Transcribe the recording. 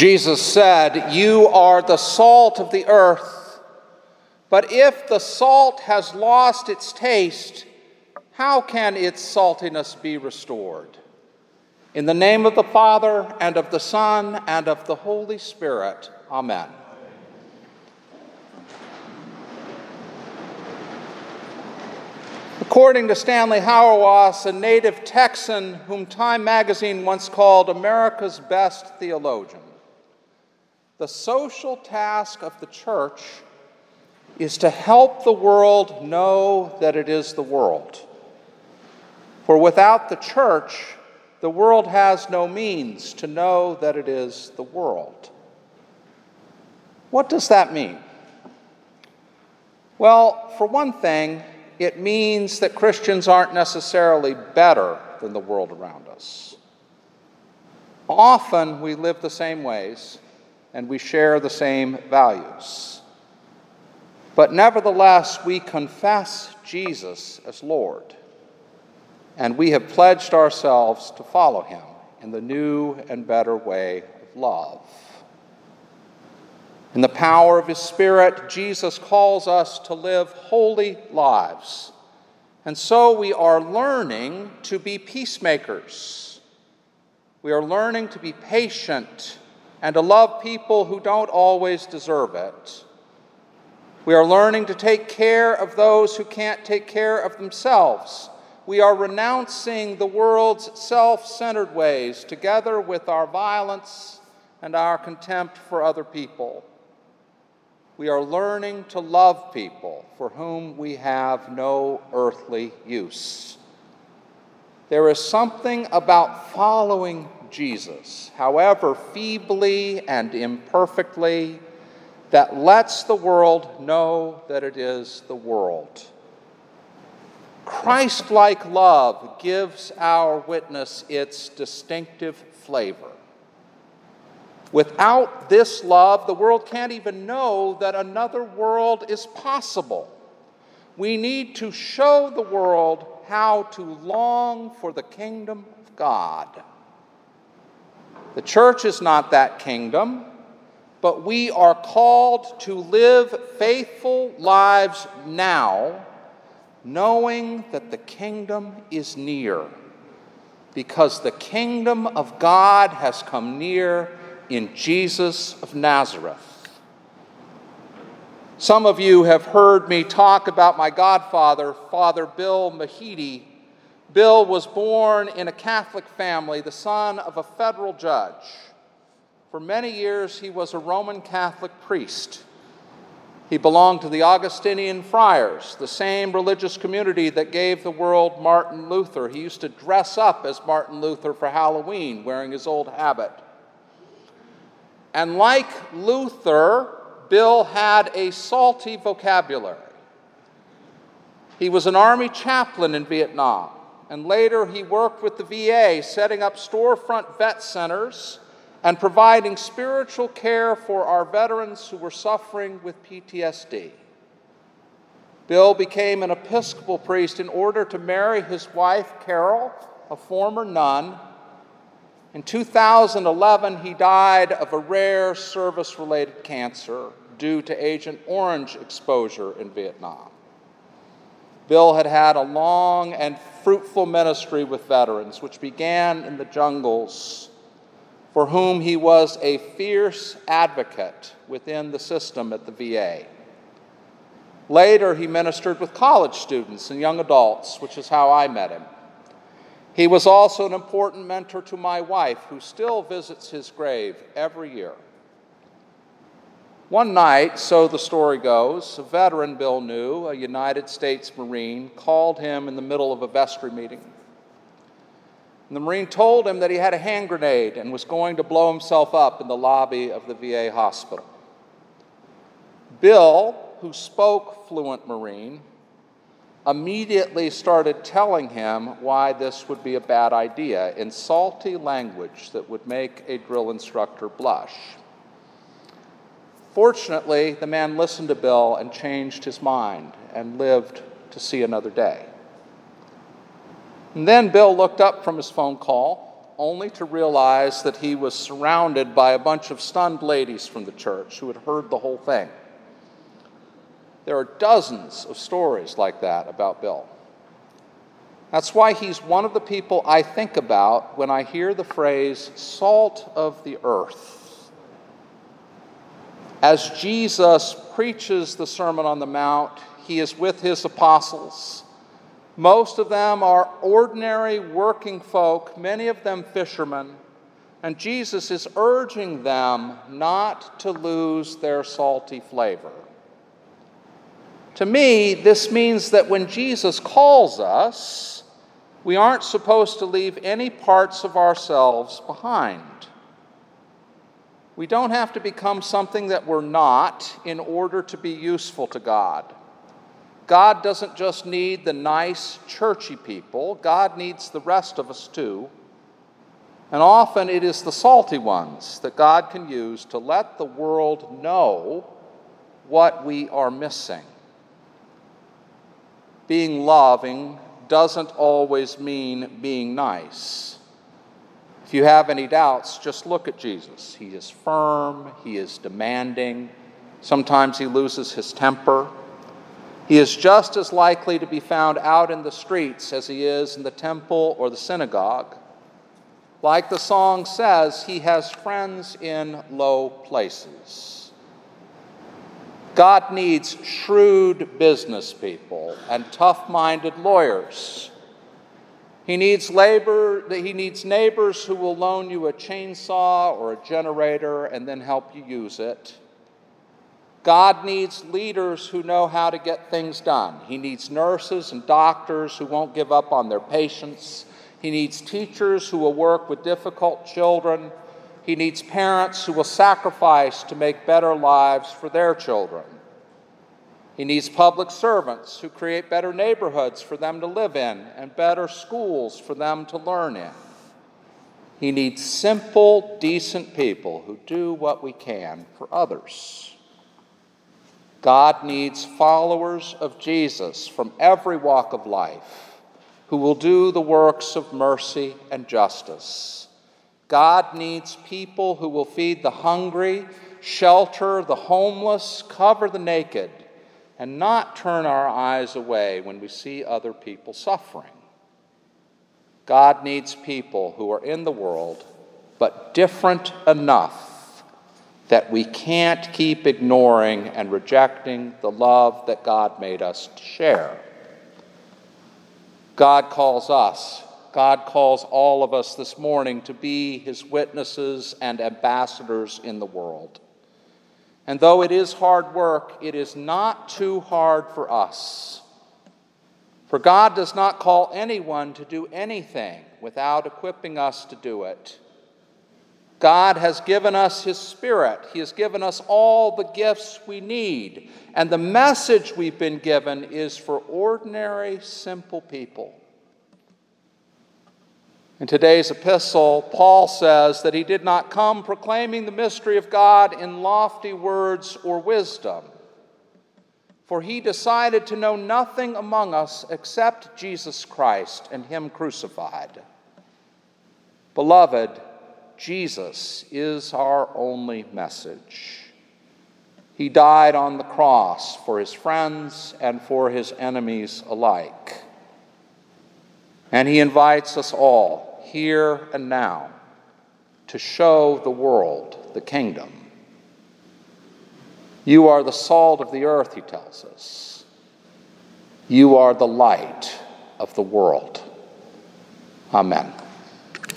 Jesus said, "You are the salt of the earth, but if the salt has lost its taste, how can its saltiness be restored?" In the name of the Father, and of the Son, and of the Holy Spirit. Amen. According to Stanley Hauerwas, a native Texan whom Time magazine once called America's best theologian, the social task of the church is to help the world know that it is the world. For without the church, the world has no means to know that it is the world. What does that mean? Well, for one thing, it means that Christians aren't necessarily better than the world around us. Often we live the same ways and we share the same values. But nevertheless, we confess Jesus as Lord, and we have pledged ourselves to follow him in the new and better way of love. In the power of his Spirit, Jesus calls us to live holy lives. And so we are learning to be peacemakers. We are learning to be patient and to love people who don't always deserve it. We are learning to take care of those who can't take care of themselves. We are renouncing the world's self-centered ways, together with our violence and our contempt for other people. We are learning to love people for whom we have no earthly use. There is something about following Jesus, however feebly and imperfectly, that lets the world know that it is the world. Christ-like love gives our witness its distinctive flavor. Without this love, the world can't even know that another world is possible. We need to show the world how to long for the kingdom of God. The church is not that kingdom, but we are called to live faithful lives now, knowing that the kingdom is near, because the kingdom of God has come near in Jesus of Nazareth. Some of you have heard me talk about my godfather, Father Bill Mahidi. Bill was born in a Catholic family, the son of a federal judge. For many years, he was a Roman Catholic priest. He belonged to the Augustinian Friars, the same religious community that gave the world Martin Luther. He used to dress up as Martin Luther for Halloween, wearing his old habit. And like Luther, Bill had a salty vocabulary. He was an army chaplain in Vietnam, and later he worked with the VA, setting up storefront vet centers and providing spiritual care for our veterans who were suffering with PTSD. Bill became an Episcopal priest in order to marry his wife, Carol, a former nun. In 2011, he died of a rare service-related cancer due to Agent Orange exposure in Vietnam. Bill had had a long and fruitful ministry with veterans, which began in the jungles, for whom he was a fierce advocate within the system at the VA. Later, he ministered with college students and young adults, which is how I met him. He was also an important mentor to my wife, who still visits his grave every year. One night, so the story goes, a veteran Bill knew, a United States Marine, called him in the middle of a vestry meeting. And the Marine told him that he had a hand grenade and was going to blow himself up in the lobby of the VA hospital. Bill, who spoke fluent Marine, immediately started telling him why this would be a bad idea in salty language that would make a drill instructor blush. Fortunately, the man listened to Bill and changed his mind and lived to see another day. And then Bill looked up from his phone call only to realize that he was surrounded by a bunch of stunned ladies from the church who had heard the whole thing. There are dozens of stories like that about Bill. That's why he's one of the people I think about when I hear the phrase salt of the earth. As Jesus preaches the Sermon on the Mount, he is with his apostles. Most of them are ordinary working folk, many of them fishermen, and Jesus is urging them not to lose their salty flavor. To me, this means that when Jesus calls us, we aren't supposed to leave any parts of ourselves behind. We don't have to become something that we're not in order to be useful to God. God doesn't just need the nice, churchy people. God needs the rest of us too. And often it is the salty ones that God can use to let the world know what we are missing. Being loving doesn't always mean being nice. If you have any doubts, just look at Jesus. He is firm, he is demanding, sometimes he loses his temper. He is just as likely to be found out in the streets as he is in the temple or the synagogue. Like the song says, he has friends in low places. God needs shrewd business people and tough-minded lawyers. He needs neighbors who will loan you a chainsaw or a generator and then help you use it. God needs leaders who know how to get things done. He needs nurses and doctors who won't give up on their patients. He needs teachers who will work with difficult children. He needs parents who will sacrifice to make better lives for their children. He needs public servants who create better neighborhoods for them to live in and better schools for them to learn in. He needs simple, decent people who do what we can for others. God needs followers of Jesus from every walk of life who will do the works of mercy and justice. God needs people who will feed the hungry, shelter the homeless, cover the naked, and not turn our eyes away when we see other people suffering. God needs people who are in the world, but different enough that we can't keep ignoring and rejecting the love that God made us to share. God calls all of us this morning to be his witnesses and ambassadors in the world. And though it is hard work, it is not too hard for us. For God does not call anyone to do anything without equipping us to do it. God has given us his Spirit. He has given us all the gifts we need. And the message we've been given is for ordinary, simple people. In today's epistle, Paul says that he did not come proclaiming the mystery of God in lofty words or wisdom, for he decided to know nothing among us except Jesus Christ and him crucified. Beloved, Jesus is our only message. He died on the cross for his friends and for his enemies alike. And he invites us all, here and now, to show the world the kingdom. You are the salt of the earth, he tells us. You are the light of the world. Amen.